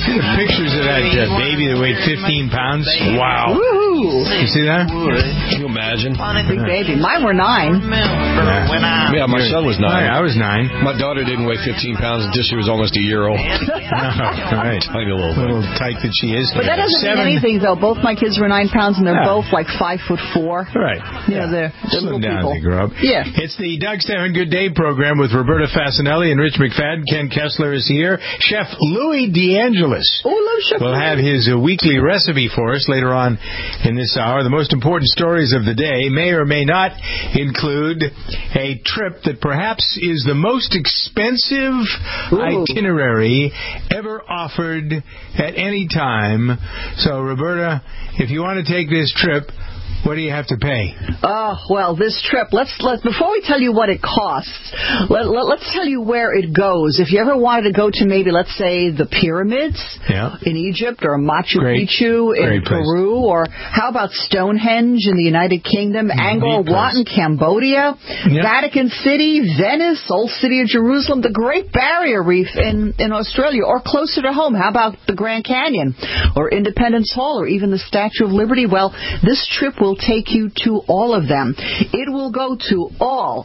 see the pictures of that baby that weighed 15 pounds? Wow. Woo-hoo. You see that? Can you imagine? Big baby. Mine were 9. Yeah, my son was 9. I was 9. My daughter didn't weigh 15 pounds until she was almost a year old. Right. Tiny little thing. Little tyke that she is. But that doesn't mean anything, though. Both my kids were 9 pounds, and they're both like 5'4". Right. You know, they're little down people. as they grow up. Yeah. It's the Doug Stephan Good Day program with Roberta Fasanelli and Rich McFadden. Ken Kessler is here. Chef Louis DeAngelis will have his weekly recipe for us later on in this hour. The most important stories of the day may or may not include a trip that perhaps is the most expensive itinerary ever offered at any time. So, Roberta, if you want to take this trip, what do you have to pay? Oh, well, this trip, let's before we tell you what it costs, let's tell you where it goes. If you ever wanted to go to maybe, let's say, the pyramids in Egypt or Machu Picchu in Peru, or how about Stonehenge in the United Kingdom, Angkor Wat in Cambodia, Vatican City, Venice, Old City of Jerusalem, the Great Barrier Reef in Australia, or closer to home, how about the Grand Canyon or Independence Hall or even the Statue of Liberty? Well, this trip will take you to all of them. It will go to all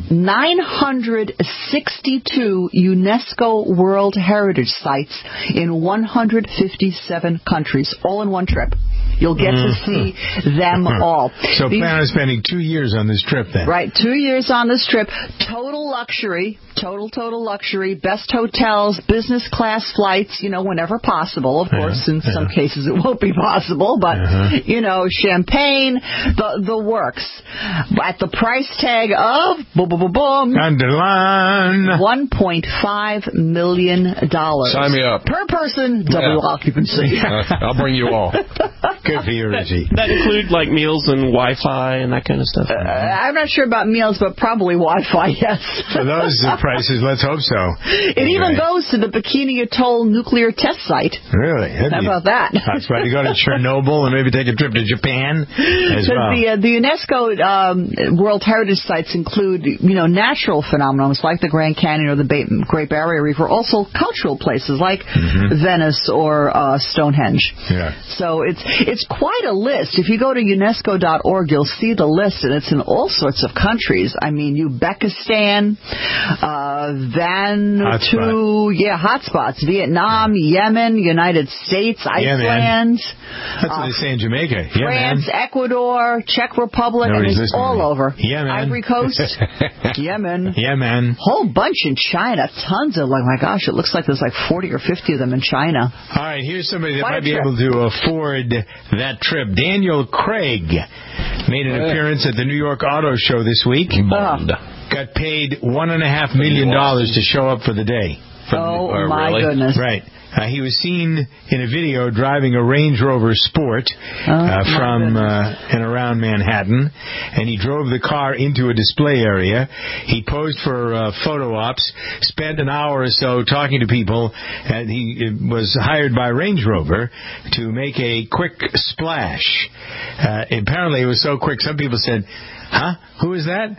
962 UNESCO World Heritage Sites in 157 countries, all in one trip. You'll get to see them all. So plan on spending 2 years on this trip then. Right, 2 years on this trip. Total luxury, total luxury, best hotels, business class flights, whenever possible. Of course, in some cases it won't be possible, but, champagne, the works. At the price tag of, underline, $1.5 million. Sign me up. Per person, double occupancy. I'll bring you all. Good for you, Richie. That include like meals and Wi-Fi and that kind of stuff? I'm not sure about meals, but probably Wi-Fi, yes. For those prices, let's hope so. It even goes to the Bikini Atoll nuclear test site. Really? How about that? That's right. You go to Chernobyl and maybe take a trip to Japan as well. The UNESCO World Heritage Sites include, natural phenomena like the Grand Canyon or the Great Barrier Reef, or also cultural places like Venice or Stonehenge. Yeah. So it's quite a list. If you go to UNESCO.org, you'll see the list, and it's in all sorts of countries. I mean, Uzbekistan, hotspots, Vietnam, Yemen, United States, Iceland. That's what they say in Jamaica. France, Ecuador, Czech Republic, and it's all over. Yemen. Ivory Coast, Yemen. Whole bunch in China. Tons of, my gosh, it looks like there's 40 or 50 of them in China. All right, here's somebody that might be able to afford that trip. Daniel Craig made an appearance at the New York Auto Show this week. Got paid $1.5 million to show up for the day. My goodness. Right. He was seen in a video driving a Range Rover Sport from and around Manhattan, and he drove the car into a display area. He posed for photo ops, spent an hour or so talking to people, and he was hired by Range Rover to make a quick splash. Apparently it was so quick, some people said, "Huh? Who is that?"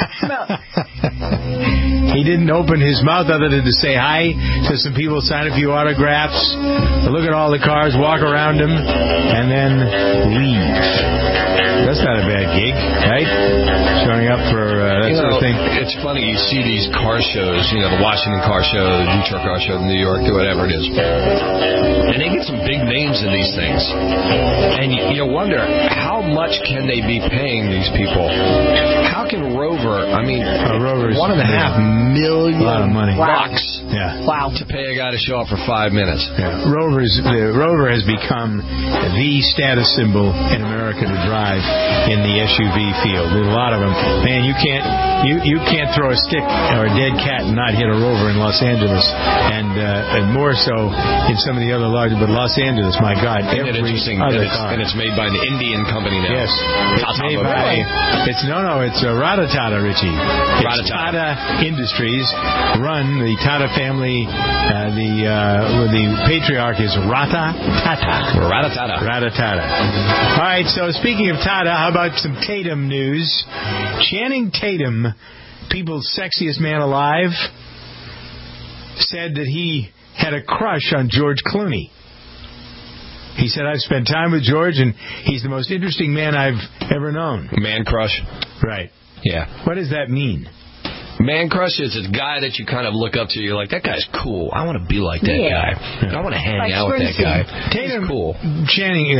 He didn't open his mouth other than to say hi to some people, sign a few autographs, look at all the cars, walk around them, and then leave. That's not a bad gig, right? Showing up for that sort of thing. It's funny, you see these car shows, the Washington Car Show, the Detroit Car Show, New York, whatever it is. And they get some big names in these things. And you wonder, how much can they be paying these people? How can Rover, Rover's $1.5 million a lot of money. bucks Wow. to pay a guy to show up for 5 minutes. Yeah. Rover has become the status symbol in America to drive in the SUV field. There's a lot of them. Man, you can't throw a stick or a dead cat and not hit a Rover in Los Angeles, and more so in some of the other larger. But Los Angeles, my God, Isn't it interesting that it's made by an Indian company now? Yes, it's made by it's Ratatata, Richie. It's Tata Industries, run the Tata family. The patriarch is Ratatata. All right. So speaking of Tata, how about some Tatum news? Channing Tatum, people's sexiest man alive, said that he had a crush on George Clooney. He said, I've spent time with George, and he's the most interesting man I've ever known. Man crush. Right. Yeah. What does that mean? Man crush is a guy that you kind of look up to. You're like, that guy's cool. I want to be like that guy. I want to hang out with that guy. Tatum, he's cool. Channing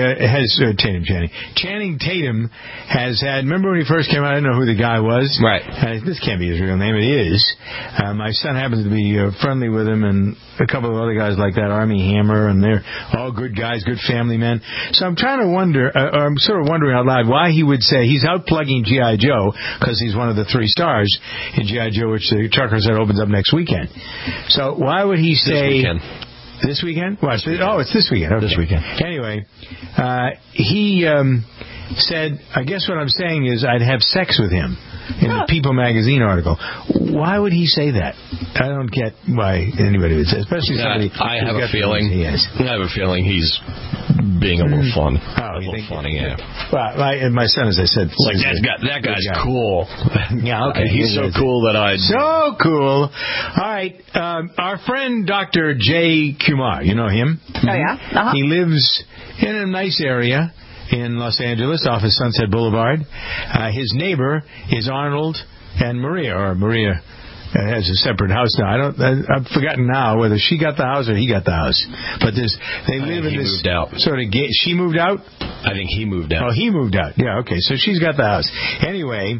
Tatum has had. Remember when he first came out? I didn't know who the guy was. Right. This can't be his real name. It is. My son happens to be friendly with him, and a couple of other guys like that, Armie Hammer, and they're all good guys, good family men. So I'm trying to wonder, or I'm sort of wondering out loud, why he would say he's out plugging G.I. Joe because he's one of the 3 stars in G.I. Joe, which the Trucker said opens up next weekend. So why would he say... This weekend? Well, it's this weekend. Okay. This weekend. Anyway, he said, I guess what I'm saying is I'd have sex with him in the People magazine article. Why would he say that? I don't get why anybody would say, especially somebody. I have a feeling he's being a little fun. Oh, you think funny? Yeah. Well, my son, as I said, like that guy's cool. Yeah, okay. He's so cool that So cool. All right, our friend Dr. Jay Kumar, you know him? Oh yeah. Uh-huh. He lives in a nice area in Los Angeles, off of Sunset Boulevard. His neighbor is Arnold and Maria, or Maria has a separate house now. I've forgotten now whether she got the house or he got the house. But they live in this sort of gate. She moved out? I think he moved out. Oh, he moved out. Yeah, okay. So she's got the house. Anyway,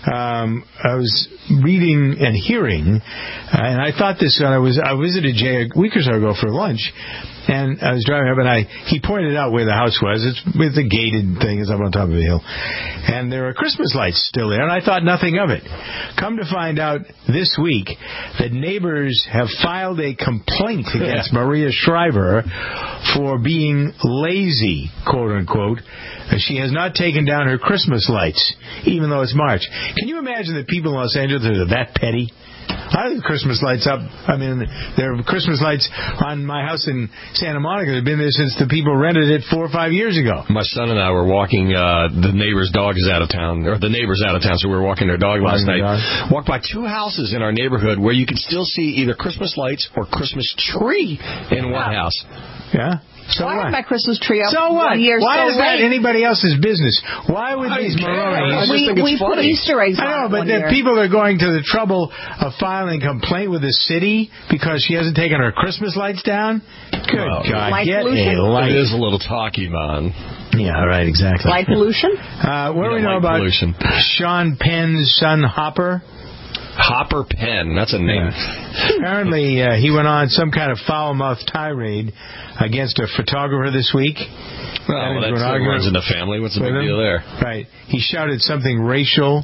I was reading and hearing, and I thought this when I visited Jay a week or so ago for lunch. And I was driving up, and he pointed out where the house was. It's with the gated thing. It's up on top of a hill. And there are Christmas lights still there, and I thought nothing of it. Come to find out this week that neighbors have filed a complaint against Maria Shriver for being lazy, quote-unquote. She has not taken down her Christmas lights, even though it's March. Can you imagine that people in Los Angeles are that petty? I have Christmas lights up. I mean, there are Christmas lights on my house in Santa Monica that have been there since the people rented it 4 or 5 years ago. My son and I were walking, the neighbor's dog is out of town, or the neighbor's out of town, so we were walking their dog last night. Walked by 2 houses in our neighborhood where you could still see either Christmas lights or Christmas tree in one house. Yeah. So I had my Christmas tree up so what? 1 year Why is that late. anybody else's business? Why would these Maronis... We put Easter eggs on I know, but then people are going to the trouble of filing complaint with the city because she hasn't taken her Christmas lights down? Good God, get a light. It is a little talky, man. Yeah, right, exactly. Light pollution? What do we know about Sean Penn's son, Hopper? Hopper Penn, that's a name. Yeah. Apparently, he went on some kind of foul-mouthed tirade against a photographer this week. Well, that's runs in the family. What's the big deal there? Right. He shouted something racial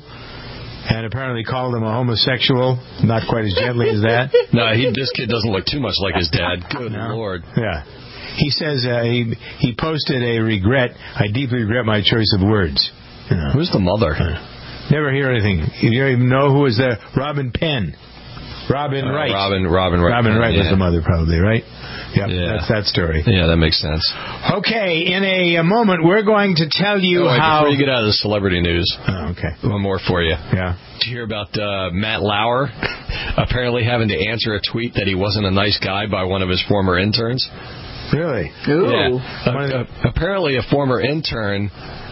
and apparently called him a homosexual. Not quite as gently as that. No, this kid doesn't look too much like his dad. Good Lord. Yeah. He says he posted a regret. I deeply regret my choice of words. You know. Who's the mother? Never hear anything. You don't even know who was there. Robin Penn. Robin Wright. Robin Wright. Robin Wright was the mother, probably, right? Yep, yeah. That's that story. Yeah, that makes sense. Okay, in a moment, we're going to tell you how... Before you get out of the celebrity news. Oh, okay. One more for you. Yeah. Did you hear about Matt Lauer apparently having to answer a tweet that he wasn't a nice guy by one of his former interns? Really? Ooh. Yeah. Apparently a former intern...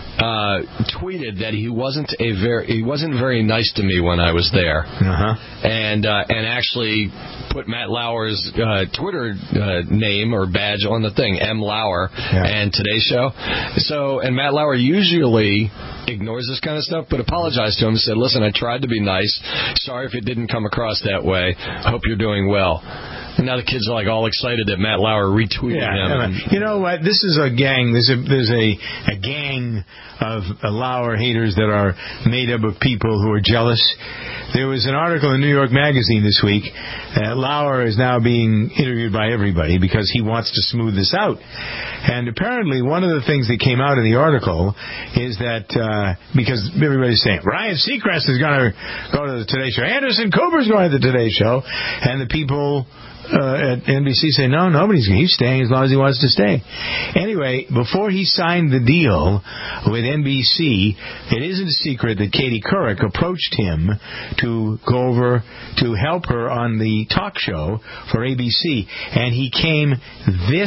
tweeted that he wasn't very nice to me when I was there, and actually put Matt Lauer's Twitter name or badge on the thing, M. Lauer, and Today's Show. So, and Matt Lauer usually ignores this kind of stuff, but apologized to him and said, "Listen, I tried to be nice. Sorry if it didn't come across that way. Hope you're doing well." And now the kids are like all excited that Matt Lauer retweeted him. You know what? This is a gang. There's a gang of Lauer haters that are made up of people who are jealous. There was an article in New York Magazine this week. Lauer is now being interviewed by everybody because he wants to smooth this out. And apparently one of the things that came out in the article is that because everybody's saying Ryan Seacrest is going to go to the Today Show, Anderson Cooper's going to the Today Show, and the people at NBC say, no, he's staying as long as he wants to stay. Anyway, before he signed the deal with NBC, it isn't a secret that Katie Couric approached him to go over to help her on the talk show for ABC, and he came this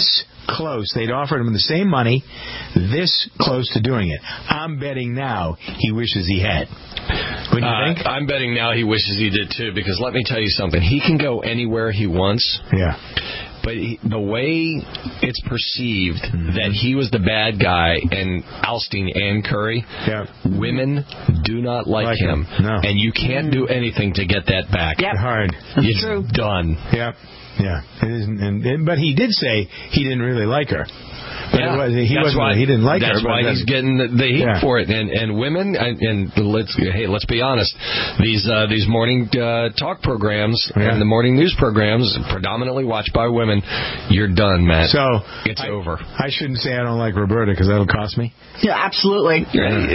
close. They'd offered him the same money, this close to doing it. I'm betting now he wishes he had. Wouldn't you think? I'm betting now he wishes he did, too, because let me tell you something. He can go anywhere he wants. Yeah. But the way it's perceived that he was the bad guy in ousting Ann Curry, women do not like him. No. And you can't do anything to get that back. Yep. Hard. That's true. Done. Yep. Yeah. It isn't, but he did say he didn't really like her. But he didn't like her. That's why he's getting the heat for it. And women, and let's be honest, these morning talk programs and the morning news programs, predominantly watched by women, you're done, Matt. So it's over. I shouldn't say I don't like Roberta because that'll cost me. Yeah, absolutely.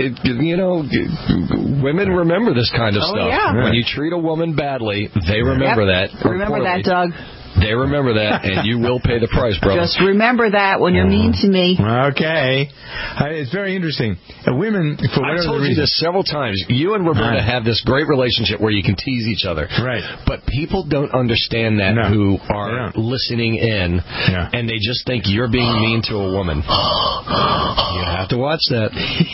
Women remember this kind of stuff. Yeah. When you treat a woman badly, they remember that. Remember that, Doug. They remember that, and you will pay the price, brother. Just remember that when you're mean to me. Okay. It's very interesting. Women, for whatever I've told reason, you this several times. You and Roberta have this great relationship where you can tease each other. Right. But people don't understand that who are listening in, and they just think you're being mean to a woman. You have to watch that.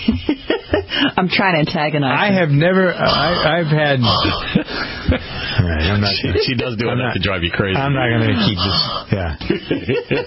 I'm trying to antagonize I have never... I've had... All right, I'm not, she does do enough to drive you crazy. I'm not going to keep this.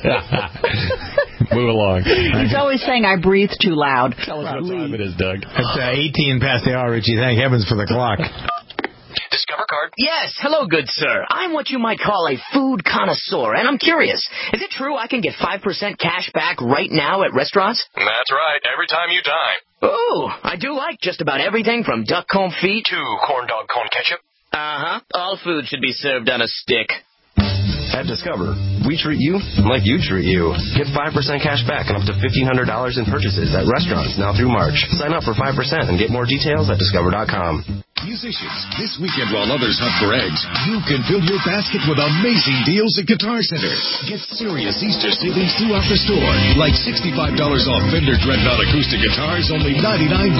Yeah. Move along. He's always saying I breathe too loud. Tell us what time it is, Doug. It's 18 past the hour, Richie. Thank heavens for the clock. Discover card? Yes. Hello, good sir. I'm what you might call a food connoisseur, and I'm curious. Is it true I can get 5% cash back right now at restaurants? That's right. Every time you dine. Ooh, I do like just about everything from duck comb feet to corn dog cone ketchup. Uh-huh. All food should be served on a stick. At Discover, we treat you like you treat you. Get 5% cash back and up to $1,500 in purchases at restaurants now through March. Sign up for 5% and get more details at Discover.com. Musicians, this weekend while others hunt for eggs, you can fill your basket with amazing deals at Guitar Center. Get serious Easter savings throughout the store, like $65 off Fender Dreadnought acoustic guitars, only $99. $100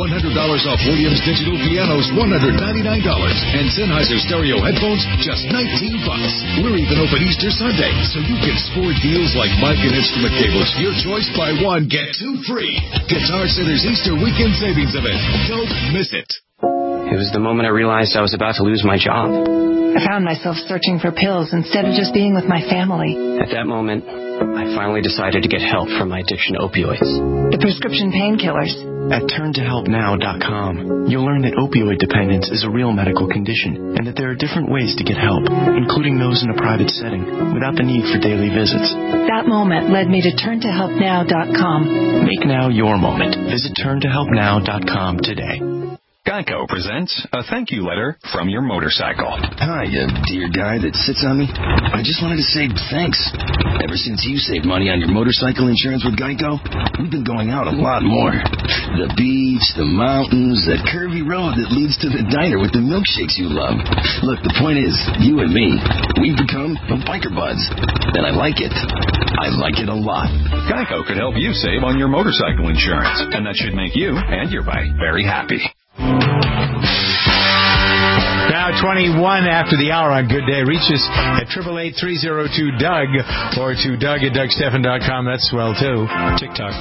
off Williams digital pianos, $199, and Sennheiser stereo headphones, just $19. We're even open Easter Sunday, so you can score deals like mic and instrument cables. Your choice, buy one, get two free. Guitar Center's Easter weekend savings event. Don't miss it. It was the moment I realized I was about to lose my job. I found myself searching for pills instead of just being with my family. At that moment, I finally decided to get help from my addiction to opioids. The prescription painkillers. At turntohelpnow.com, you'll learn that opioid dependence is a real medical condition and that there are different ways to get help, including those in a private setting, without the need for daily visits. That moment led me to turntohelpnow.com. Make now your moment. Visit turntohelpnow.com today. Geico presents a thank you letter from your motorcycle. Hi, dear guy that sits on me. I just wanted to say thanks. Ever since you saved money on your motorcycle insurance with Geico, we've been going out a lot more. The beach, the mountains, that curvy road that leads to the diner with the milkshakes you love. Look, the point is, you and me, we've become biker buds. And I like it. I like it a lot. Geico could help you save on your motorcycle insurance, and that should make you and your bike very happy. Now 21 after the hour on Good Day. Reach us at 888-302-DOUG or to Doug@DougStephan.com. That's swell, too. TikTok.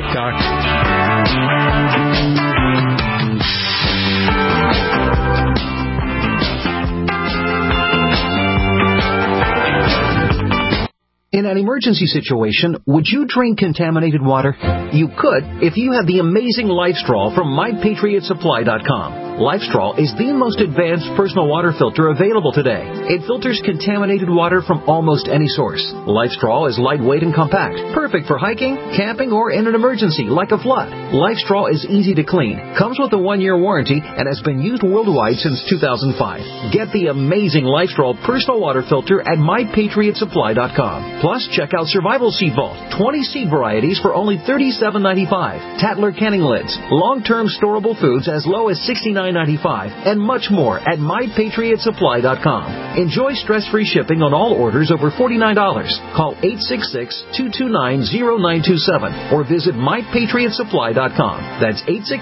In an emergency situation, would you drink contaminated water? You could if you have the amazing LifeStraw from MyPatriotSupply.com. LifeStraw is the most advanced personal water filter available today. It filters contaminated water from almost any source. LifeStraw is lightweight and compact, perfect for hiking, camping, or in an emergency like a flood. LifeStraw is easy to clean, comes with a 1-year warranty, and has been used worldwide since 2005. Get the amazing LifeStraw personal water filter at MyPatriotSupply.com. Plus, check out Survival Seed Vault, 20 seed varieties for only $37.95. Tatler canning lids, long-term storable foods as low as $69.95, and much more at MyPatriotSupply.com. Enjoy stress-free shipping on all orders over $49. Call 866-229-0927 or visit MyPatriotSupply.com. That's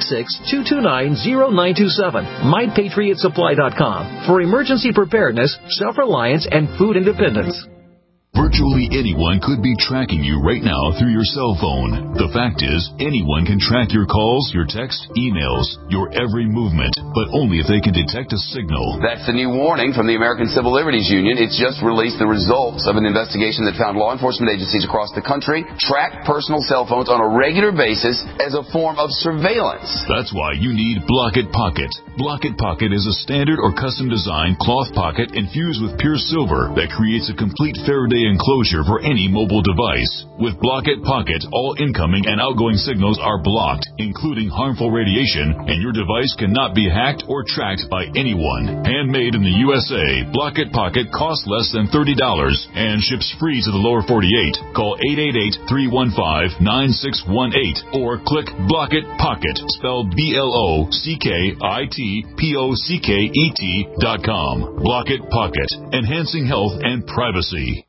866-229-0927. MyPatriotSupply.com for emergency preparedness, self-reliance, and food independence. Virtually anyone could be tracking you right now through your cell phone. The fact is, anyone can track your calls, your texts, emails, your every movement, but only if they can detect a signal. That's the new warning from the American Civil Liberties Union. It's just released the results of an investigation that found law enforcement agencies across the country track personal cell phones on a regular basis as a form of surveillance. That's why you need Block-It Pocket. Block-It Pocket is a standard or custom-designed cloth pocket infused with pure silver that creates a complete Faraday enclosure for any mobile device. With Block-It Pocket, all incoming and outgoing signals are blocked, including harmful radiation, and your device cannot be hacked or tracked by anyone. Handmade in the USA, Block-It Pocket costs less than $30 and ships free to the lower 48. Call 888-315-9618 or click Block-It Pocket, spelled BLOCKITPOCKET.com. Block-It Pocket, enhancing health and privacy.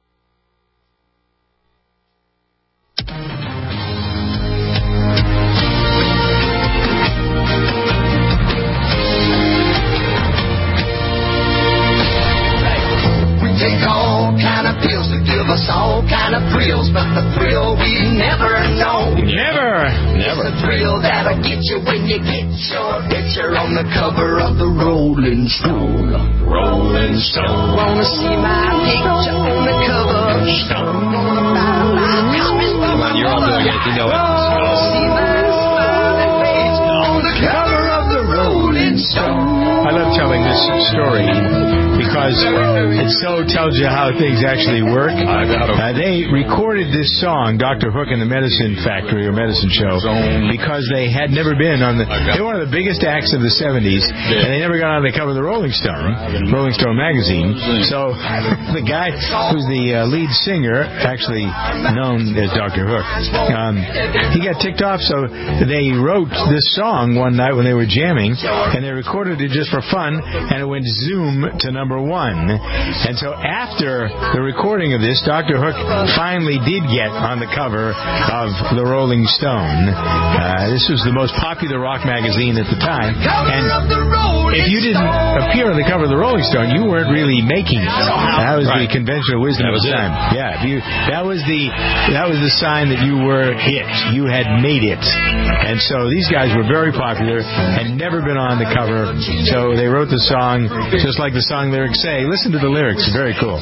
Take all kind of pills to give us all kind of thrills, but the thrill we never know. Never. It's the thrill that'll get you when you get your picture on the cover of the Rolling Stone. Rolling Stone. Wanna see my picture on the cover of Stone? Come on, you're all doing it. You know it. See my smiling face on the cover of the Rolling Stone. I love telling this story because it so tells you how things actually work. They recorded this song, Dr. Hook and the Medicine Factory or Medicine Show, because they had never been on the... They were one of the biggest acts of the 70s, and they never got on the cover of the Rolling Stone magazine. So the guy who's the lead singer, actually known as Dr. Hook, he got ticked off, so they wrote this song one night when they were jamming, and they recorded it just for fun, and it went zoom to number 1. And so after the recording of this, Dr. Hook finally did get on the cover of the Rolling Stone. This was the most popular rock magazine at the time, and if you didn't appear on the cover of the Rolling Stone, you weren't really making it. That was the conventional wisdom of the time. Yeah, that was the sign that you were hit. You had made it. And so these guys were very popular and never been on the cover. So they wrote the song just like the song lyrics say. Listen to the lyrics. Very cool.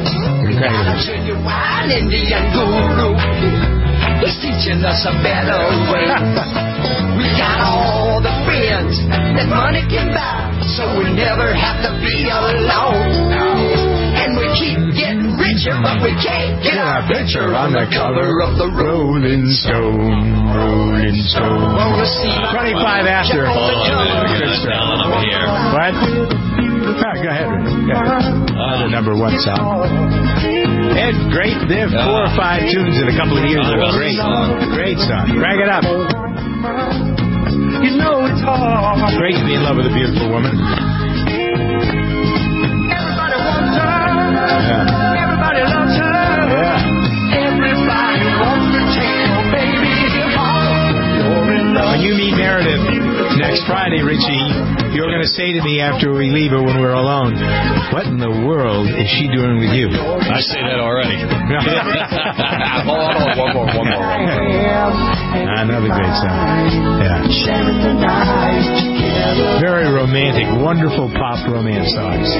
Indian guru, he's teaching us a better way. We got all the friends that money can buy, so we never have to be alone. And we keep getting richer, but we can't get our picture on the cover of the Rolling Stone. Rolling Stone. 25 after. What? Go ahead. The number 1 song. It's great. They have 4 or 5 tunes in a couple of years. Great song. Crank it up. You know it's hard. Great to be in love with a beautiful woman. Everybody wants her. Yeah. Everybody loves her. Yeah. Everybody wants to take her baby home. When you meet Meredith next Friday, Richie, you're going to say to me after we leave her when we're alone, what in the world is she doing with you? I say that already. One more. Another great song. Yeah. Very romantic, wonderful pop romance songs.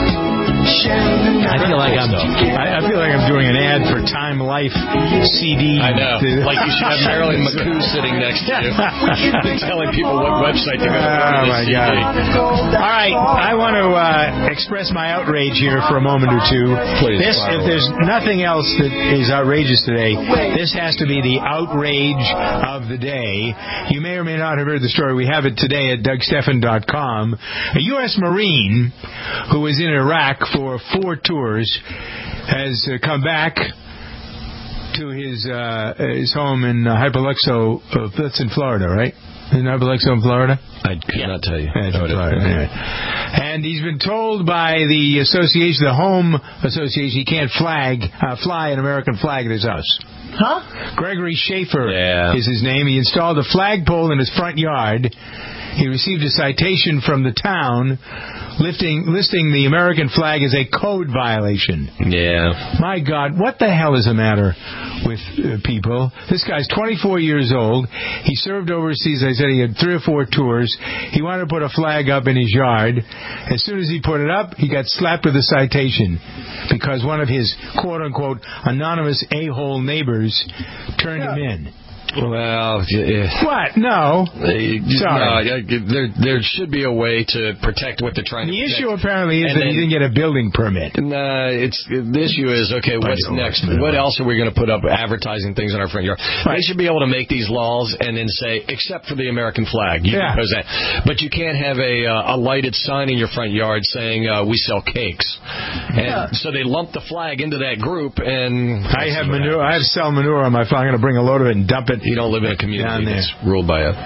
I feel like I'm doing an ad for Time Life CD. I know. Like you should have Marilyn McCoo sitting next to you, telling people what website to go to. Oh my God! All right, I want to express my outrage here for a moment or two. Please. If there's nothing else that is outrageous today, this has to be the outrage of the day. You may or may not have heard the story. We have it today at DougStephan.com. A U.S. Marine who was in Iraq for 4 tours has come back to his home in Hypoluxo. That's in Florida, right? In Hypoluxo in Florida? I cannot tell you. Yeah, Florida, anyway. And he's been told by the association, the Home Association, he can't fly an American flag at his house. Huh? Gregory Schaefer is his name. He installed a flagpole in his front yard. he received a citation from the town listing the American flag as a code violation. Yeah. My God, what the hell is the matter with people? This guy's 24 years old. He served overseas. I said he had 3 or 4 tours. He wanted to put a flag up in his yard. As soon as he put it up, he got slapped with a citation because one of his quote-unquote anonymous a-hole neighbors turned him in. Well, what? No. Sorry. No, there should be a way to protect what they're trying to protect. The issue apparently is that he didn't get a building permit. The issue is, okay, what's next? What else are we going to put up advertising things in our front yard? Right. They should be able to make these laws and then say, except for the American flag. You can pose that. But you can't have a lighted sign in your front yard saying, we sell cakes. And so they lump the flag into that group. And I have manure. I have sell manure on my flag. I'm going to bring a load of it and dump it. You don't live in a community that's ruled by a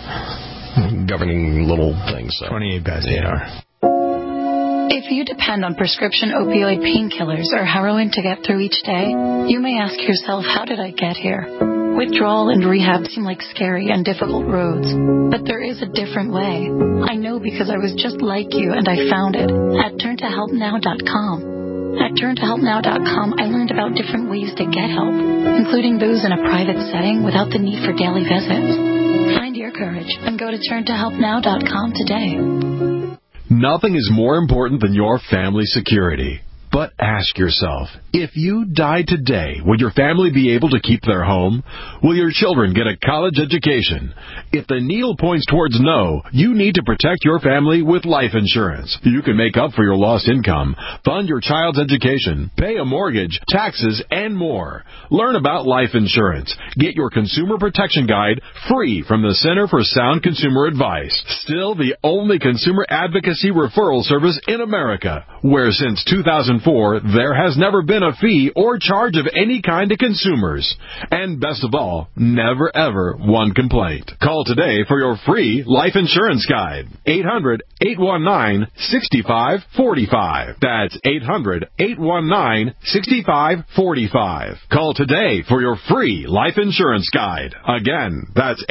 governing little thing. So. 28 past 8 hour. If you depend on prescription opioid painkillers or heroin to get through each day, you may ask yourself, how did I get here? Withdrawal and rehab seem like scary and difficult roads, but there is a different way. I know because I was just like you and I found it at turntohelpnow.com. At turntohelpnow.com, I learned about different ways to get help, including those in a private setting without the need for daily visits. Find your courage and go to turntohelpnow.com today. Nothing is more important than your family security. But ask yourself, if you died today, would your family be able to keep their home? Will your children get a college education? If the needle points towards no, you need to protect your family with life insurance. You can make up for your lost income, fund your child's education, pay a mortgage, taxes, and more. Learn about life insurance. Get your consumer protection guide free from the Center for Sound Consumer Advice. Still the only consumer advocacy referral service in America, where since 2004, there has never been a fee or charge of any kind to consumers. And best of all, never ever one complaint. Call today for your free life insurance guide. 800-819-6545. That's 800-819-6545. Call today for your free life insurance guide. Again, that's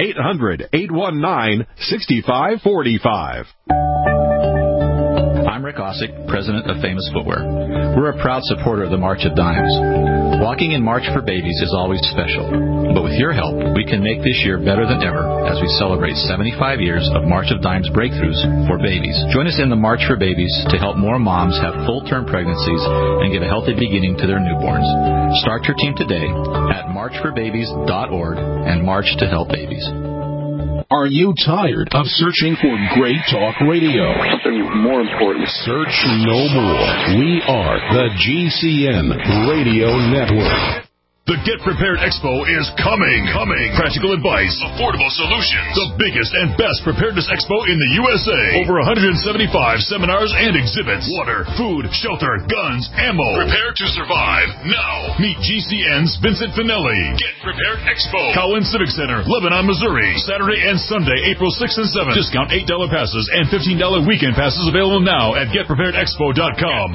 800-819-6545. I'm Rick Ossick, president of Famous Footwear. We're a proud supporter of the March of Dimes. Walking in March for Babies is always special, but with your help, we can make this year better than ever as we celebrate 75 years of March of Dimes breakthroughs for babies. Join us in the March for Babies to help more moms have full-term pregnancies and give a healthy beginning to their newborns. Start your team today at marchforbabies.org and march to help babies. Are you tired of searching for great talk radio? Something more important. Search no more. We are the GCN Radio Network. The Get Prepared Expo is coming. Practical advice, affordable solutions. The biggest and best preparedness expo in the USA. Over 175 seminars and exhibits. Water, food, shelter, guns, ammo. Prepare to survive now. Meet GCN's Vincent Finelli. Get Prepared Expo. Cowan Civic Center, Lebanon, Missouri. Saturday and Sunday, April 6th and 7th. Discount $8 passes and $15 weekend passes available now at GetPreparedExpo.com.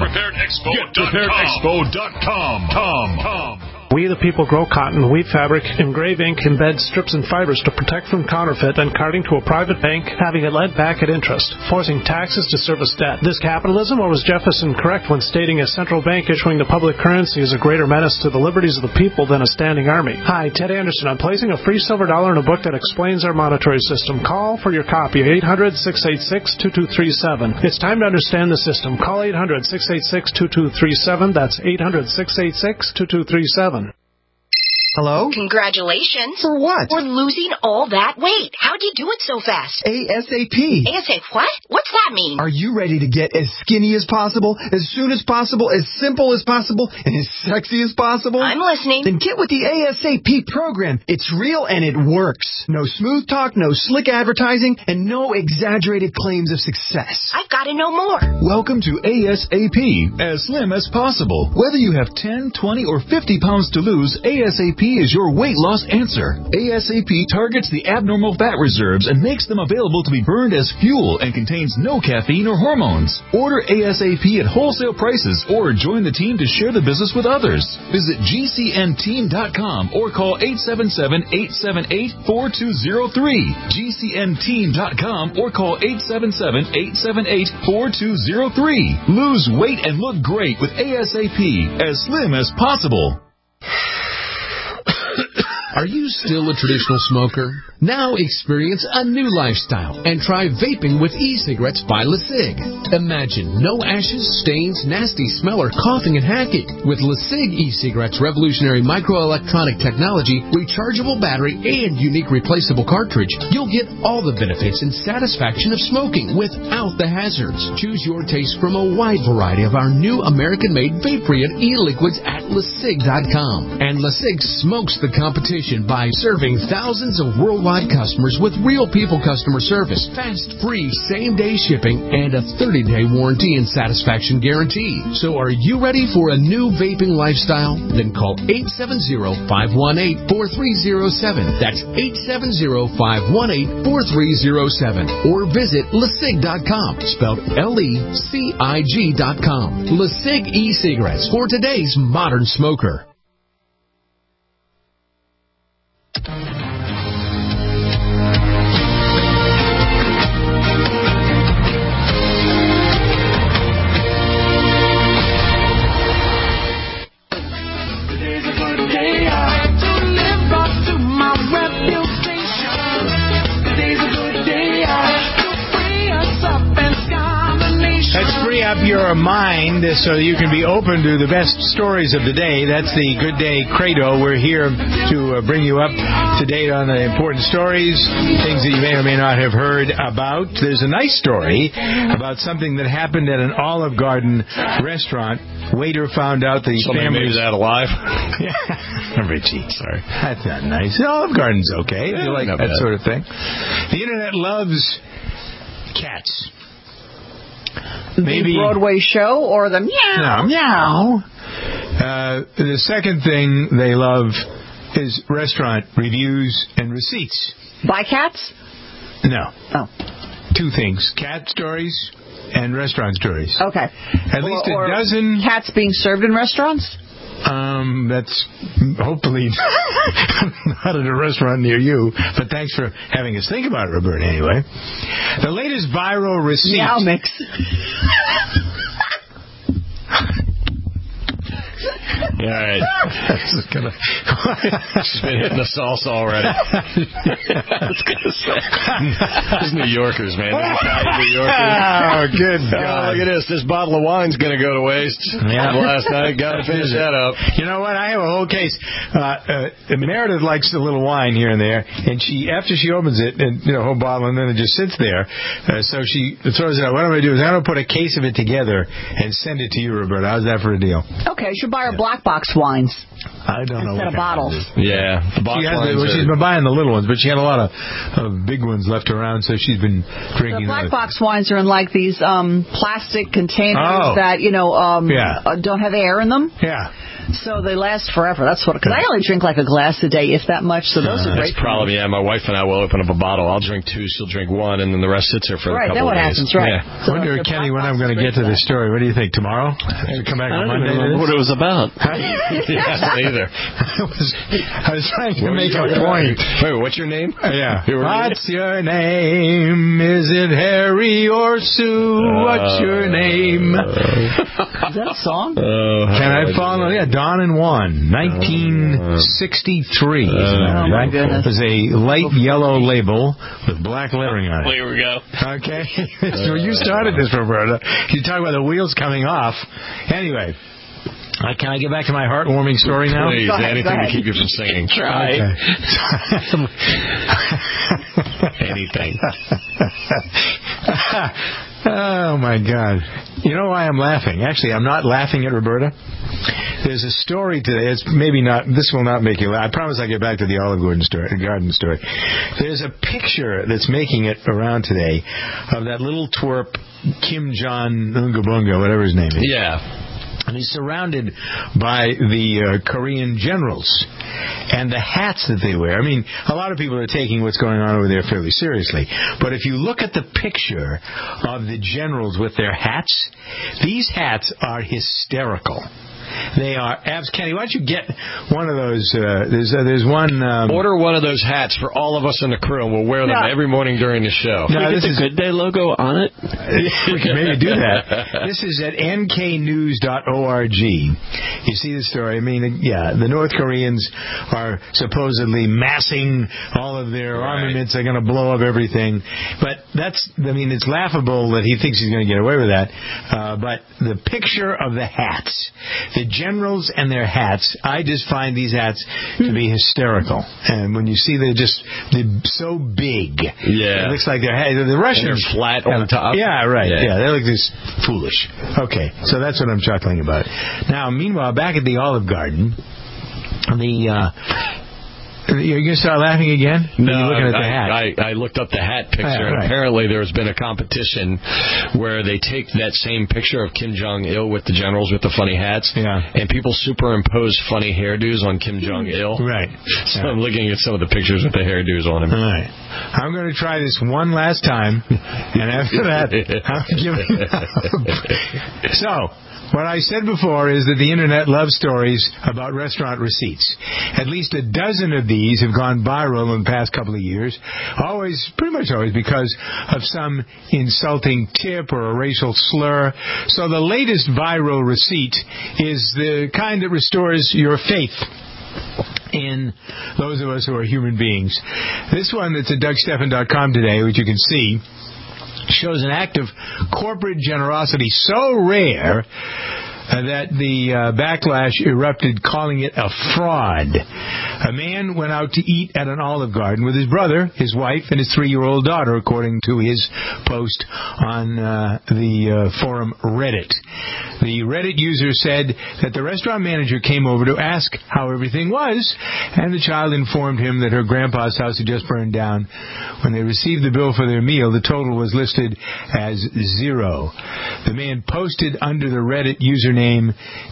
GetPreparedExpo.com. We the people grow cotton, weave fabric, engrave ink, embed strips and fibers to protect from counterfeit and carting to a private bank, having it lent back at interest, forcing taxes to service debt. This capitalism, or was Jefferson correct when stating a central bank issuing the public currency is a greater menace to the liberties of the people than a standing army? Hi, Ted Anderson. I'm placing a free silver dollar in a book that explains our monetary system. Call for your copy, 800-686-2237. It's time to understand the system. Call 800-686-2237. That's 800-686-2237. Hello? Congratulations. For what? For losing all that weight. How'd you do it so fast? ASAP. ASAP what? What's that mean? Are you ready to get as skinny as possible, as soon as possible, as simple as possible, and as sexy as possible? I'm listening. Then get with the ASAP program. It's real and it works. No smooth talk, no slick advertising, and no exaggerated claims of success. I've got to know more. Welcome to ASAP. As slim as possible. Whether you have 10, 20, or 50 pounds to lose, ASAP ASAP is your weight loss answer. ASAP targets the abnormal fat reserves and makes them available to be burned as fuel and contains no caffeine or hormones. Order ASAP at wholesale prices or join the team to share the business with others. Visit GCNteam.com or call 877-878-4203. GCNteam.com or call 877-878-4203. Lose weight and look great with ASAP, as slim as possible. Are you still a traditional smoker? Now experience a new lifestyle and try vaping with e-cigarettes by LeSig. Imagine no ashes, stains, nasty smell, or coughing and hacking. With LeSig e-cigarettes' revolutionary microelectronic technology, rechargeable battery, and unique replaceable cartridge, you'll get all the benefits and satisfaction of smoking without the hazards. Choose your taste from a wide variety of our new American-made Vaporeon e-liquids at LeSig.com. And LeSig smokes the competition by serving thousands of worldwide customers with real people customer service, fast, free, same-day shipping, and a 30-day warranty and satisfaction guarantee. So are you ready for a new vaping lifestyle? Then call 870-518-4307. That's 870-518-4307. Or visit LeSig.com, spelled LECIG.com. LeSig e-cigarettes for today's modern smoker. Up your mind so you can be open to the best stories of the day. That's the Good Day Credo. We're here to bring you up to date on the important stories, things that you may or may not have heard about. There's a nice story about something that happened at an Olive Garden restaurant. Waiter found out the family made that alive. Yeah. Richie, sorry. That's not nice. Olive Garden's okay. You like that sort of thing. The Internet loves cats. Maybe the Broadway show or the meow. Meow. The second thing they love is restaurant reviews and receipts. By cats? No. Oh. Two things. Cat stories and restaurant stories. Okay. At least a dozen. Cats being served in restaurants? That's hopefully not at a restaurant near you, but thanks for having us think about it, Roberta, anyway. The latest viral receipt. Meow mix. All right. She's been hitting the salsa already. I was going to say. These New Yorkers, man. New Yorkers. Oh, good God. Look at this. This bottle of wine's going to go to waste. Yeah. Last night. Got to finish that up. You know what? I have a whole case. Meredith likes a little wine here and there, and after she opens it, and a whole bottle, and then it just sits there, so she throws it out. What I'm going to do is I'm going to put a case of it together and send it to you, Roberta. How's that for a deal? Okay, you should buy her black box wines. I don't know. Instead of bottles. Yeah. She's been buying the little ones, but she had a lot of big ones left around, so she's been drinking. The black box wines are in like these plastic containers that don't have air in them. Yeah. So they last forever. That's what. Because I only drink like a glass a day, if that much. So those are great. That's problem. Yeah, my wife and I will open up a bottle. I'll drink two. She'll drink one, and then the rest sits there for a couple of days. Right. Then what happens? Right. Yeah. So I wonder, Kenny, when I'm going to get to this story. What do you think? Tomorrow? Come back on Monday. I don't remember what it was about. Yeah, neither. I was trying to make a point. Wait, what's your name? Yeah. What's your name? Is it Harry or Sue? What's your name? Is that a song? Can I follow? Yeah, Don and Juan, 1963. Oh, my goodness. It was a light yellow label with black lettering on it. Here we go. Okay. So you started this, Roberta. You talk about the wheels coming off. Anyway. Can I get back to my heartwarming story now? Please, anything to keep you from singing. Try. Okay. Anything. Oh, my God. You know why I'm laughing? Actually, I'm not laughing at Roberta. There's a story today. It's maybe not. This will not make you laugh. I promise I'll get back to the Olive Garden story. There's a picture that's making it around today of that little twerp, Kim Jong Unga Bunga, whatever his name is. Yeah. And he's surrounded by the Korean generals and the hats that they wear. I mean, a lot of people are taking what's going on over there fairly seriously. But if you look at the picture of the generals with their hats, these hats are hysterical. They are abs. Kenny, why don't you get one of those? There's one. Order one of those hats for all of us in the crew, and we'll wear them every morning during the show. Can we get the Good Day logo on it? We can maybe do that. This is at nknews.org. You see the story. I mean, the North Koreans are supposedly massing all of their armaments. They're going to blow up everything. But it's laughable that he thinks he's going to get away with that. But the picture of the hats, the generals and their hats, I just find these hats to be hysterical. And when you see they're so big, it looks like the Russians are flat on top. Yeah, right. Yeah, they look just foolish. Okay, so that's what I'm chuckling about. Now, meanwhile, back at the Olive Garden, you're going to start laughing again? No, looking at the hat. I looked up the hat picture, and apparently there's been a competition where they take that same picture of Kim Jong-il with the generals with the funny hats, and people superimpose funny hairdos on Kim Jong-il. Right. So I'm looking at some of the pictures with the hairdos on him. All right. I'm going to try this one last time, and after that, I'm giving up. So, what I said before is that the Internet loves stories about restaurant receipts. At least a dozen of these have gone viral in the past couple of years, pretty much always because of some insulting tip or a racial slur. So the latest viral receipt is the kind that restores your faith in those of us who are human beings. This one that's at DougStephan.com today, which you can see, shows an act of corporate generosity so rare that the backlash erupted, calling it a fraud. A man went out to eat at an Olive Garden with his brother, his wife, and his 3-year-old daughter, according to his post on the forum Reddit. The Reddit user said that the restaurant manager came over to ask how everything was, and the child informed him that her grandpa's house had just burned down. When they received the bill for their meal, the total was listed as 0. The man posted under the Reddit username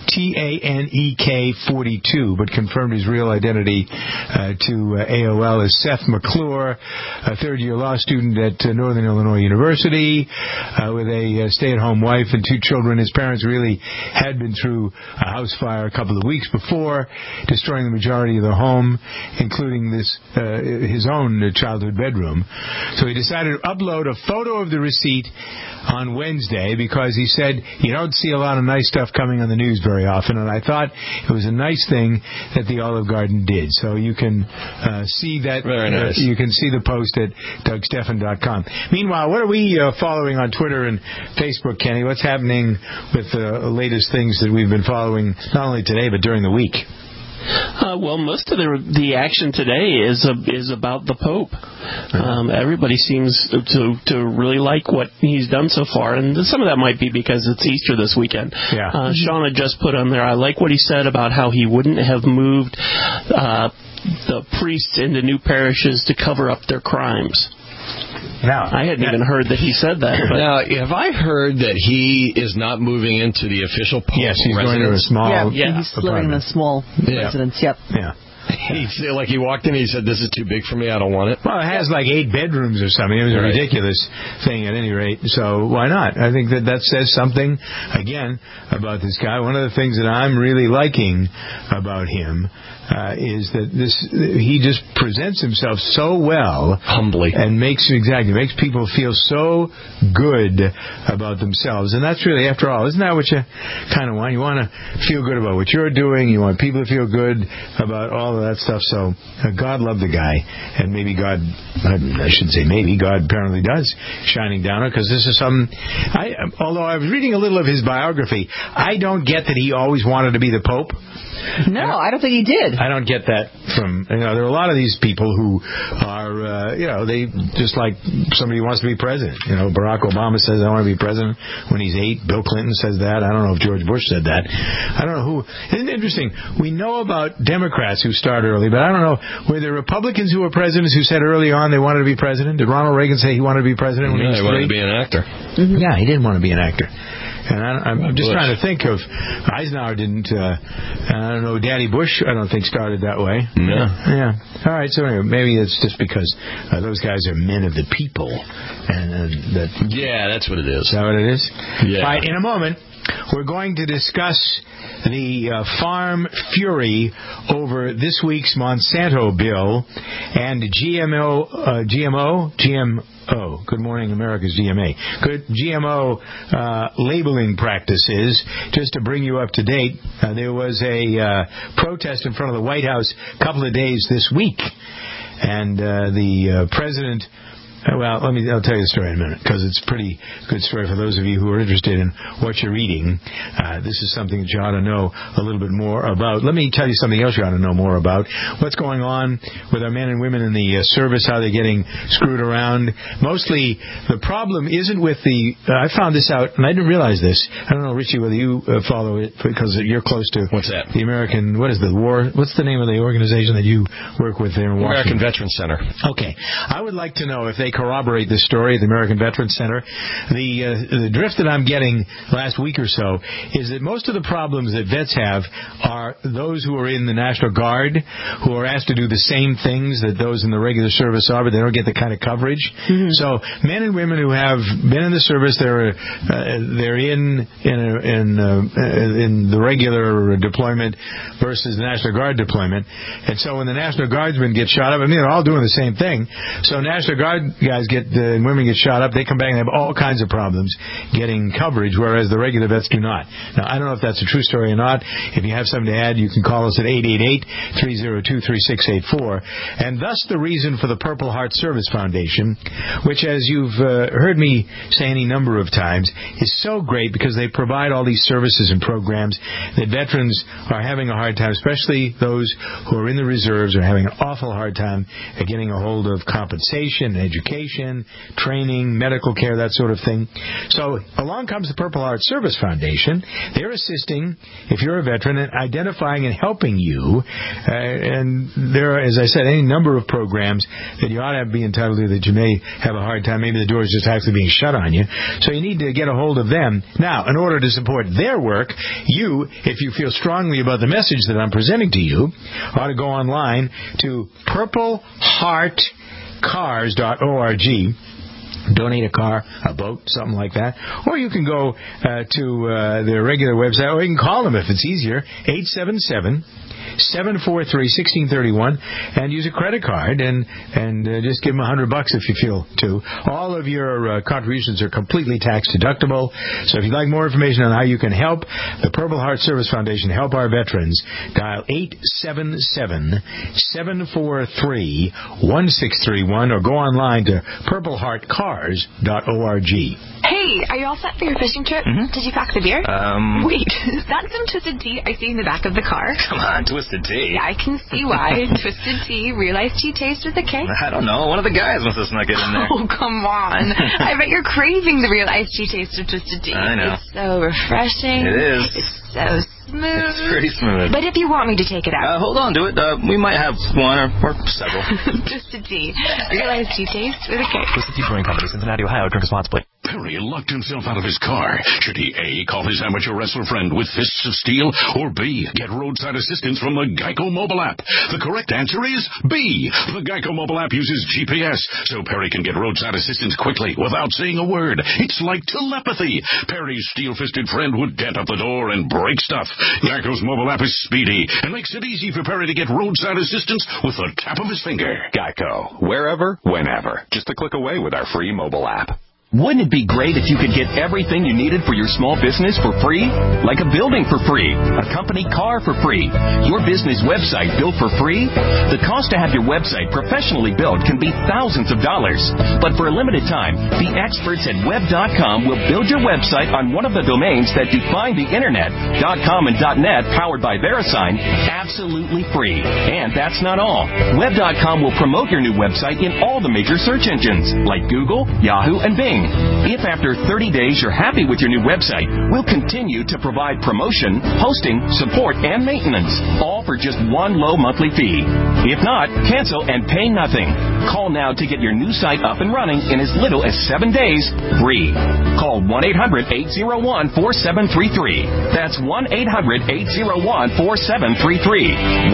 TANEK42, but confirmed his real identity to AOL as Seth McClure, a third-year law student at Northern Illinois University, with a stay-at-home wife and 2 children. His parents really had been through a house fire a couple of weeks before, destroying the majority of the home, including his own childhood bedroom. So he decided to upload a photo of the receipt on Wednesday because he said you don't see a lot of nice stuff coming on the news very often, and I thought it was a nice thing that the Olive Garden did. So you can see that. Very nice. You can see the post at DougStephan.com. Meanwhile, what are we following on Twitter and Facebook, Kenny? What's happening with the latest things that we've been following, not only today, but during the week? Well, most of the action today is about the Pope. Everybody seems to really like what he's done so far, and some of that might be because it's Easter this weekend. Yeah. Shauna just put on there, I like what he said about how he wouldn't have moved the priests into new parishes to cover up their crimes. Now, I hadn't even heard that he said that. But. Now, have I heard that he is not moving into the official Pope Yes, he's residence? going to a small he's living in a small residence, Yeah. He walked in and he said, this is too big for me, I don't want it. Well, it has like 8 bedrooms or something. It was a ridiculous thing at any rate. So why not? I think that says something, again, about this guy. One of the things that I'm really liking about him is that he just presents himself so well. Humbly. And makes people feel so good about themselves. And that's really, after all, isn't that what you kind of want? You want to feel good about what you're doing. You want people to feel good about all of that stuff. So God loved the guy, and maybe God, I shouldn't say maybe, God apparently does shining down on it, because this is although I was reading a little of his biography, I don't get that he always wanted to be the Pope. No, I don't think he did. I don't get that from, there are a lot of these people who are, they just like somebody who wants to be president. Barack Obama says, I want to be president when he's 8. Bill Clinton says that. I don't know if George Bush said that. I don't know who. Isn't it interesting? We know about Democrats who start early, but I don't know, were there Republicans who were presidents who said early on they wanted to be president? Did Ronald Reagan say he wanted to be president when he was 3? He wanted to be an actor. Mm-hmm. Yeah, he didn't want to be an actor. And I'm just trying to think of Eisenhower didn't. I don't know. Daddy Bush, I don't think started that way. No. Yeah. All right. So anyway, maybe it's just because those guys are men of the people, and that. Yeah, that's what it is. Is that what it is? Yeah. All right. In a moment, we're going to discuss the farm fury over this week's Monsanto bill and GMO. Good morning, America's GMA. Good GMO labeling practices. Just to bring you up to date, there was a protest in front of the White House a couple of days this week, and the president. Well, I'll tell you the story in a minute, because it's a pretty good story for those of you who are interested in what you're reading. This is something that you ought to know a little bit more about. Let me tell you something else you ought to know more about. What's going on with our men and women in the service, how they're getting screwed around. Mostly, the problem isn't with the... I found this out, and I didn't realize this. I don't know, Richie, whether you follow it, because you're close to... What's that? The American... What is the war... What's the name of the organization that you work with there in Washington? American Veterans Center. Okay. I would like to know if they corroborate this story at the American Veterans Center. The drift that I'm getting last week or so is that most of the problems that vets have are those who are in the National Guard, who are asked to do the same things that those in the regular service are, but they don't get the kind of coverage. Mm-hmm. So men and women who have been in the service, they're in the regular deployment versus the National Guard deployment. And so when the National Guardsmen get shot up, I mean, they're all doing the same thing. So National Guard guys and women get shot up, they come back and have all kinds of problems getting coverage, whereas the regular vets do not. Now, I don't know if that's a true story or not. If you have something to add, you can call us at 888-302-3684. And thus the reason for the Purple Heart Service Foundation, which, as you've heard me say any number of times, is so great because they provide all these services and programs that veterans are having a hard time, especially those who are in the reserves, are having an awful hard time at getting a hold of compensation, education, training, medical care, that sort of thing. So along comes the Purple Heart Service Foundation. They're assisting, if you're a veteran, in identifying and helping you. And there are, as I said, any number of programs that you ought to be entitled to that you may have a hard time. Maybe the door is just actually being shut on you. So you need to get a hold of them. Now, in order to support their work, you, if you feel strongly about the message that I'm presenting to you, ought to go online to purpleheartcars.org. Donate a car, a boat, something like that. Or you can go to their regular website, or you can call them if it's easier, 877-743-1631, and use a credit card and just give them $100 if you feel to. All of your contributions are completely tax deductible. So if you'd like more information on how you can help the Purple Heart Service Foundation help our veterans, dial 877-743-1631 or go online to purpleheartcars.org. Hey, are you all set for your fishing trip? Mm-hmm. Did you pack the beer? Wait, is that some Twisted Tea I see in the back of the car? Come on, Twisted Tea. Yeah, I can see why. Twisted Tea, Real Iced Tea taste with a K? I don't know. One of the guys must have snuck it in there. Oh, come on. I bet you're craving the Real Iced Tea taste of Twisted Tea. I know. It's so refreshing. It is. It's so smooth. It's pretty smooth. But if you want me to take it out. Hold on to it. We might have one or several. Twisted Tea. Real Iced Tea taste with a K. Twisted Tea Brewing Company, Cincinnati, Ohio. Drink responsibly. Perry locked himself out of his car. Should he A, call his amateur wrestler friend with fists of steel, or B, get roadside assistance from the Geico mobile app? The correct answer is B. The Geico mobile app uses GPS, so Perry can get roadside assistance quickly without saying a word. It's like telepathy. Perry's steel-fisted friend would dent up the door and break stuff. Geico's mobile app is speedy and makes it easy for Perry to get roadside assistance with a tap of his finger. Geico. Wherever, whenever. Just a click away with our free mobile app. Wouldn't it be great if you could get everything you needed for your small business for free? Like a building for free, a company car for free, your business website built for free? The cost to have your website professionally built can be thousands of dollars. But for a limited time, the experts at Web.com will build your website on one of the domains that define the Internet, .com and .net, powered by VeriSign, absolutely free. And that's not all. Web.com will promote your new website in all the major search engines, like Google, Yahoo, and Bing. If after 30 days you're happy with your new website, we'll continue to provide promotion, hosting, support, and maintenance, all for just one low monthly fee. If not, cancel and pay nothing. Call now to get your new site up and running in as little as 7 days, free. Call 1-800-801-4733. That's 1-800-801-4733.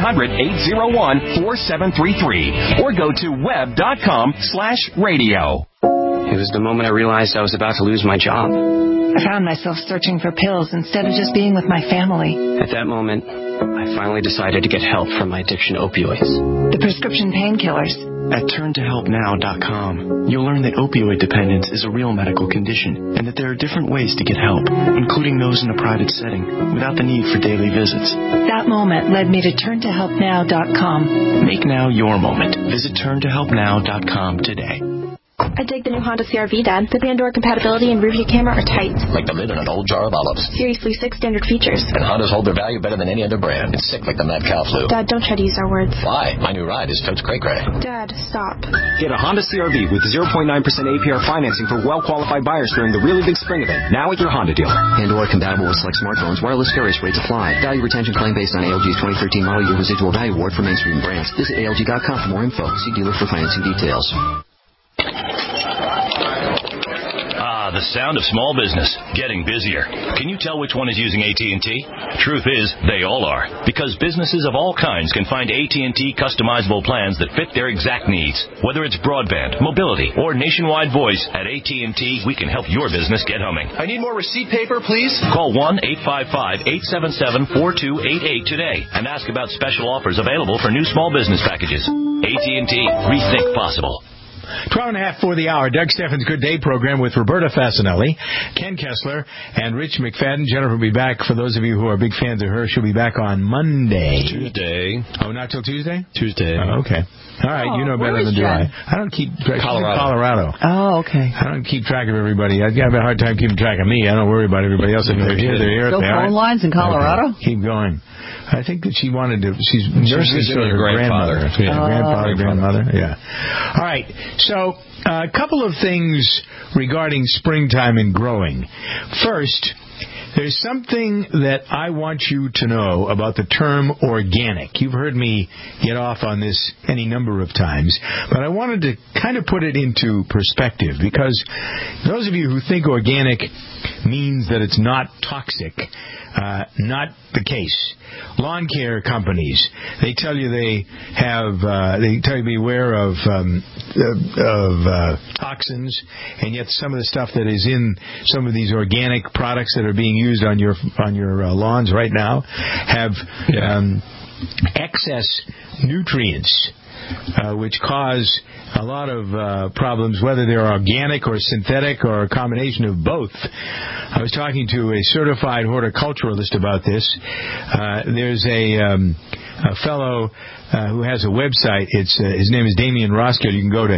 1-800-801-4733. Or go to web.com/radio. It was the moment I realized I was about to lose my job. I found myself searching for pills instead of just being with my family. At that moment, I finally decided to get help from my addiction to opioids. The prescription painkillers. At turntohelpnow.com, you'll learn that opioid dependence is a real medical condition and that there are different ways to get help, including those in a private setting, without the need for daily visits. That moment led me to turntohelpnow.com. Make now your moment. Visit turntohelpnow.com today. I dig the new Honda CR-V, Dad. The Pandora compatibility and rear view camera are tight. Like the lid in an old jar of olives. Seriously, 6 standard features. And Hondas hold their value better than any other brand. It's sick like the mad cow flu. Dad, don't try to use our words. Why? My new ride is totes cray-cray. Dad, stop. Get a Honda CR-V with 0.9% APR financing for well-qualified buyers during the really big spring event. Now at your Honda dealer. Pandora compatible with select smartphones. Wireless carrier rates apply. Value retention claim based on ALG's 2013 model year residual value award for mainstream brands. Visit ALG.com for more info. See dealer for financing details. The sound of small business getting busier. Can you tell which one is using AT&T? Truth is, they all are. Because businesses of all kinds can find AT&T customizable plans that fit their exact needs. Whether it's broadband, mobility, or nationwide voice, at AT&T, we can help your business get humming. I need more receipt paper, please. Call 1-855-877-4288 today and ask about special offers available for new small business packages. AT&T. Rethink possible. 12 and a half for the hour. Doug Steffens' Good Day program with Roberta Fasanelli, Ken Kessler, and Rich McFadden. Jennifer will be back. For those of you who are big fans of her, she'll be back on Monday. Tuesday. Oh, not till Tuesday? Tuesday. Oh, okay. All right, you know better than do I. I don't keep track. Colorado. Oh, okay. I don't keep track of everybody. I have a hard time keeping track of me. I don't worry about everybody else. If they're here, they're here. Still phone lines in Colorado? Okay. Keep going. I think that she wanted to. She's nursing her grandmother. Grandmother. Yeah. All right. So, a couple of things regarding springtime and growing. First, there's something that I want you to know about the term organic. You've heard me get off on this any number of times, but I wanted to kind of put it into perspective, because those of you who think organic means that it's not toxic, not the case. Lawn care companies, they tell you they tell you beware of toxins, and yet some of the stuff that is in some of these organic products that are being used on your lawns right now have excess nutrients, which cause a lot of problems, whether they're organic or synthetic or a combination of both. I was talking to a certified horticulturalist about this. There's a fellow who has a website. His name is Damian Roskill. You can go to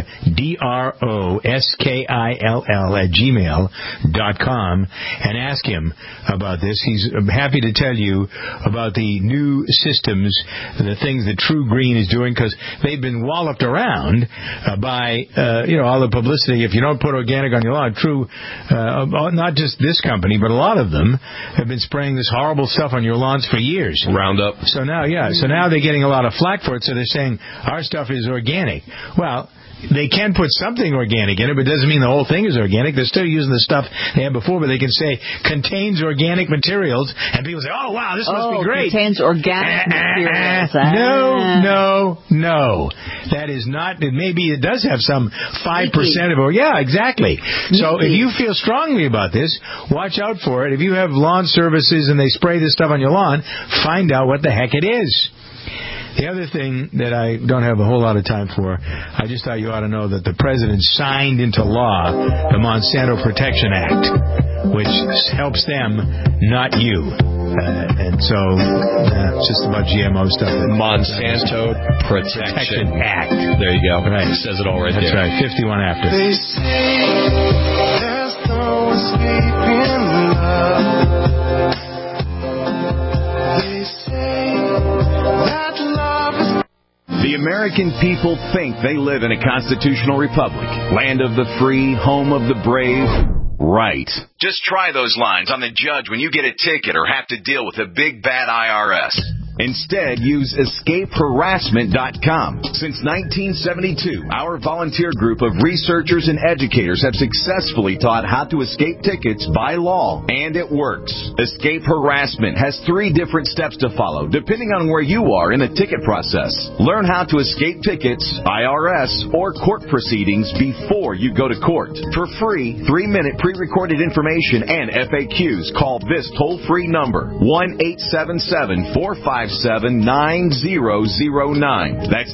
DROSKILL@gmail.com and ask him about this. He's happy to tell you about the new systems, the things that True Green is doing, because they've been walloped around by all the publicity. If you don't put organic on your lawn, True, not just this company, but a lot of them have been spraying this horrible stuff on your lawns for years. Roundup. So now they're getting a lot of flack for it, so they're saying our stuff is organic. Well, they can put something organic in it, but it doesn't mean the whole thing is organic. They're still using the stuff they had before, but they can say contains organic materials, and people say, oh, wow, this must be great. Contains organic materials. No. That is not. Maybe it does have some 5% of it. Yeah, exactly. So if you feel strongly about this, watch out for it. If you have lawn services and they spray this stuff on your lawn, find out what the heck it is. The other thing that I don't have a whole lot of time for, I just thought you ought to know that the president signed into law the Monsanto Protection Act, which helps them, not you. And so it's just about GMO stuff. Monsanto Protection Act. There you go. Right. It says it all right That's there. That's right. 51 after. They say there's no escaping love. They say that love is... The American people think they live in a constitutional republic, land of the free, home of the brave. Right. Just try those lines on the judge when you get a ticket or have to deal with a big bad IRS. Instead, use escapeharassment.com. Since 1972, our volunteer group of researchers and educators have successfully taught how to escape tickets by law, and it works. Escape Harassment has 3 different steps to follow, depending on where you are in the ticket process. Learn how to escape tickets, IRS, or court proceedings before you go to court. For free, 3-minute pre-recorded information and FAQs, call this toll-free number, 1-877-457-9009. That's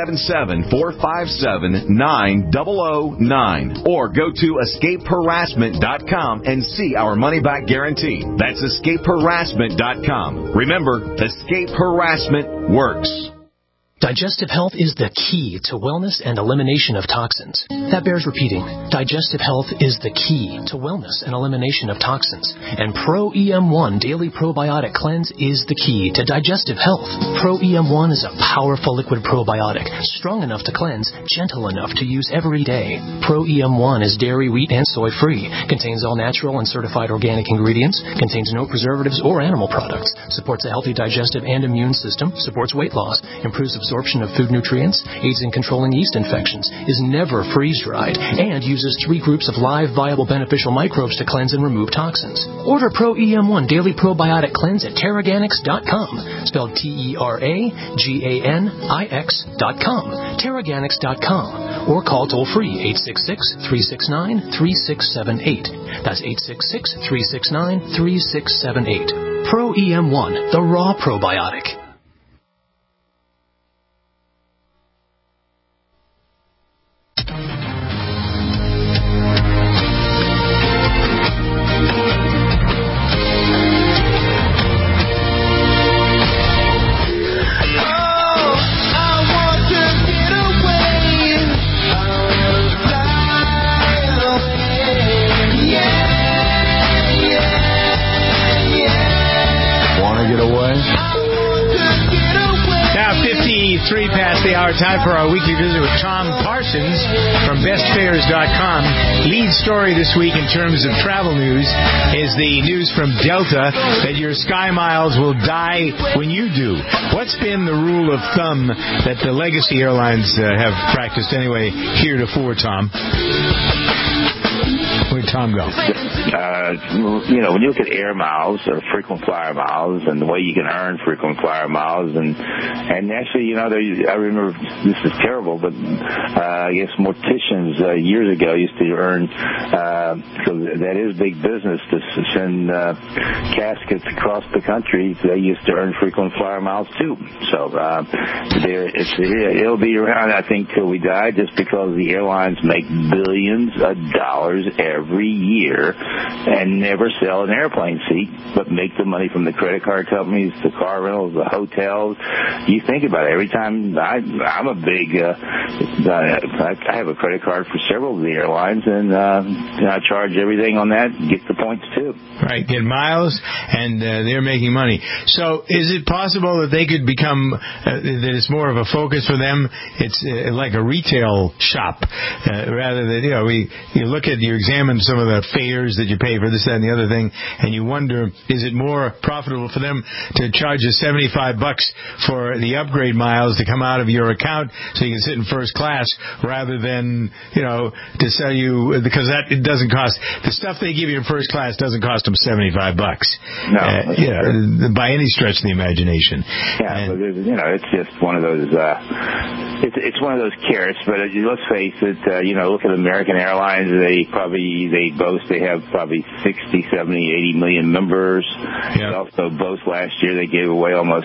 877-457-9009. Or go to escapeharassment.com and see our money-back guarantee. That's escapeharassment.com. Remember, escape harassment works. Digestive health is the key to wellness and elimination of toxins. That bears repeating. Digestive health is the key to wellness and elimination of toxins. And Pro EM1 Daily Probiotic Cleanse is the key to digestive health. Pro EM1 is a powerful liquid probiotic, strong enough to cleanse, gentle enough to use every day. Pro EM1 is dairy, wheat, and soy free, contains all natural and certified organic ingredients, contains no preservatives or animal products, supports a healthy digestive and immune system, supports weight loss, improves absorption of food nutrients, aids in controlling yeast infections, is never freeze-dried, and uses 3 groups of live, viable, beneficial microbes to cleanse and remove toxins. Order Pro EM1 Daily Probiotic Cleanse at Teraganix.com, spelled Teraganix.com, Teraganix.com, or call toll-free 866-369-3678. That's 866-369-3678. Pro EM1, the raw probiotic. Time for our weekly visit with Tom Parsons from bestfares.com. Lead story this week in terms of travel news is the news from Delta that your Sky Miles will die when you do. What's been the rule of thumb that the legacy airlines have practiced anyway heretofore, Tom? Where'd Tom go? When you look at air miles or frequent flyer miles and the way you can earn frequent flyer miles, and actually, I remember, this is terrible, but I guess morticians years ago used to earn, so that is big business to send caskets across the country. They used to earn frequent flyer miles too. So it'll be around, I think, till we die, just because the airlines make billions of dollars every year and never sell an airplane seat, but make the money from the credit card companies, the car rentals, the hotels. You think about it. Every time I'm a big, I have a credit card for several of the airlines, and I charge everything on that, get the points too. Right, get miles, and they're making money. So is it possible that they could become, that it's more of a focus for them? It's like a retail shop, rather than, you examine some of the fares that you pay for this, that, and the other thing, and you wonder, is it more profitable for them to charge you $75 for the upgrade miles to come out of your account so you can sit in first class, rather than, to sell you, because it doesn't cost, the stuff they give you in first class doesn't cost them $75. No. By any stretch of the imagination. Yeah, but it's just one of those, it's one of those carrots, but let's face it, look at American Airlines, they boast they have probably 60, 70, 80 million members. Yep. They also boast last year they gave away almost,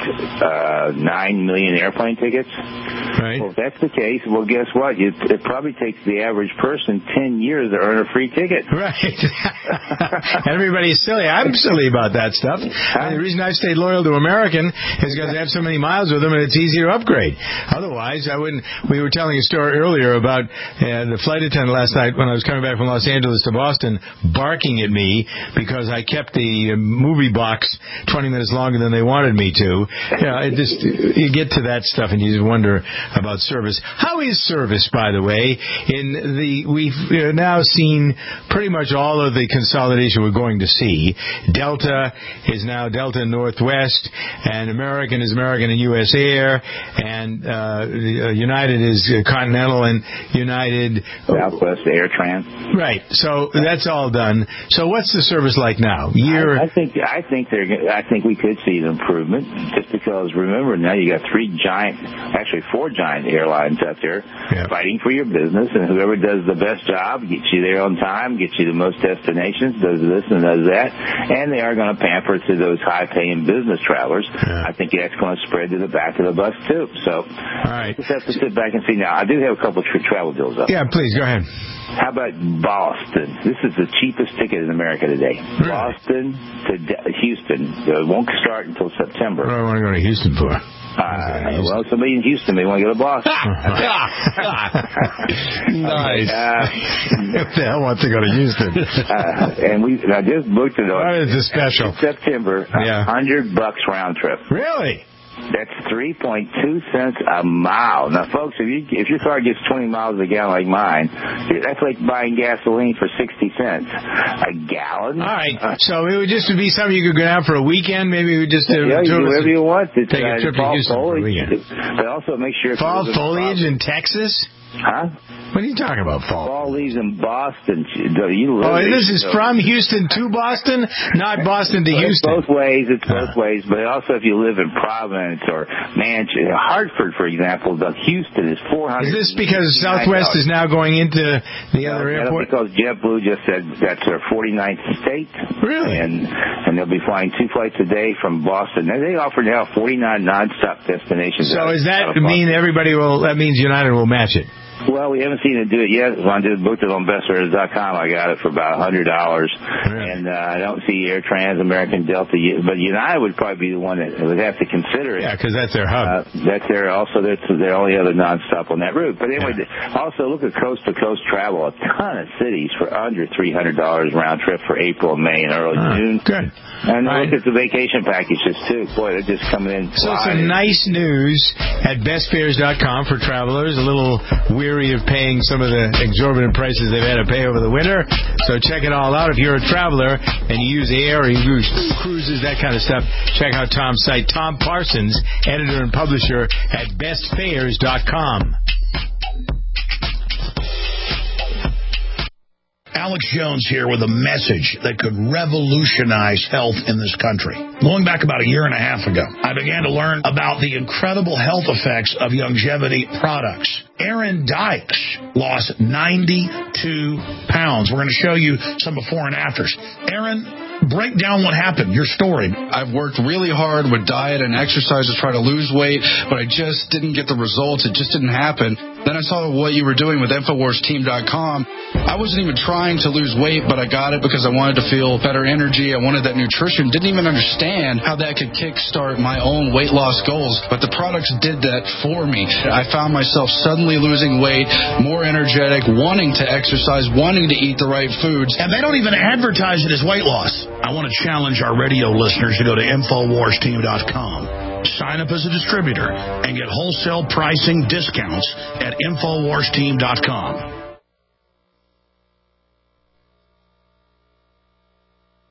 9 million airplane tickets? Right. Well, if that's the case, well, guess what? It probably takes the average person 10 years to earn a free ticket. Right. Everybody's silly. I'm silly about that stuff. The reason I've stayed loyal to American is because I have so many miles with them and it's easier to upgrade. Otherwise, wise. We were telling a story earlier about the flight attendant last night when I was coming back from Los Angeles to Boston, barking at me because I kept the movie box 20 minutes longer than they wanted me to. You get to that stuff and you just wonder about service. How is service, by the way? We've now seen pretty much all of the consolidation we're going to see. Delta is now Delta Northwest, and American is American and U.S. Air, and United is Continental and United Southwest Air Trans. Right. So that's all done. So what's the service like now? I think we could see an improvement, just because remember now you got four giant airlines out there fighting for your business, and whoever does the best job gets you there on time, gets you the most destinations, does this and does that, and they are going to pamper to those high-paying business travelers. I think that's going to spread to the back of the bus too. So I just have to sit back and see. Now I do have a couple of travel deals up. Yeah, please go ahead. How about Boston? This is the cheapest ticket in America today. Really? Boston to Houston. It won't start until September. What do I want to go to Houston for? Well, somebody in Houston may want to go to Boston. Nice. What the hell wants to go to Houston? And I just booked it on. What is the special? September, $100 round trip. Really? That's 3.2 cents a mile. Now, folks, if your car gets 20 miles a gallon like mine, that's like buying gasoline for 60 cents a gallon. All right. So it would just be something you could go down for a weekend. Maybe we just do whatever you want. Take a trip to Houston for a weekend. But also make sure fall foliage in Texas. Huh? What are you talking about, fall? Fall leaves in Boston. This is from Houston to Boston, not Boston to Houston. Both ways. It's both ways. But also, if you live in Providence or Manchester, Hartford, for example, Houston is $400. Is this because Southwest is now going into the other airport? Because JetBlue just said that's their 49th state. Really? And they'll be flying 2 flights a day from Boston. And they offer now 49 nonstop destinations. So does that mean that means United will match it? Well, we haven't seen it do it yet. When I booked it on bestfares.com, I got it for about $100. And I don't see Air Trans, American, Delta, but United would probably be the one that would have to consider it. Yeah, because that's their hub. That's their only other nonstop on that route. But anyway, also look at coast-to-coast travel. A ton of cities for under $300 round trip for April, May, and early June. Good. And look at the vacation packages, too. Boy, they're just coming in. So some nice news at bestfares.com for travelers. A little weary of paying some of the exorbitant prices they've had to pay over the winter. So check it all out. If you're a traveler and you use air or you use cruises, that kind of stuff, check out Tom's site. Tom Parsons, editor and publisher at bestfares.com. Alex Jones here with a message that could revolutionize health in this country. Going back about a year and a half ago, I began to learn about the incredible health effects of longevity products. Aaron Dykes lost 92 pounds. We're going to show you some before and afters. Aaron, break down what happened, your story. I've worked really hard with diet and exercise to try to lose weight, but I just didn't get the results. It just didn't happen. Then I saw what you were doing with InfoWarsTeam.com. I wasn't even trying to lose weight, but I got it because I wanted to feel better energy. I wanted that nutrition. Didn't even understand how that could kickstart my own weight loss goals, but the products did that for me. I found myself suddenly losing weight, more energetic, wanting to exercise, wanting to eat the right foods. And they don't even advertise it as weight loss. I want to challenge our radio listeners to go to InfoWarsTeam.com. Sign up as a distributor and get wholesale pricing discounts at InfoWarsTeam.com.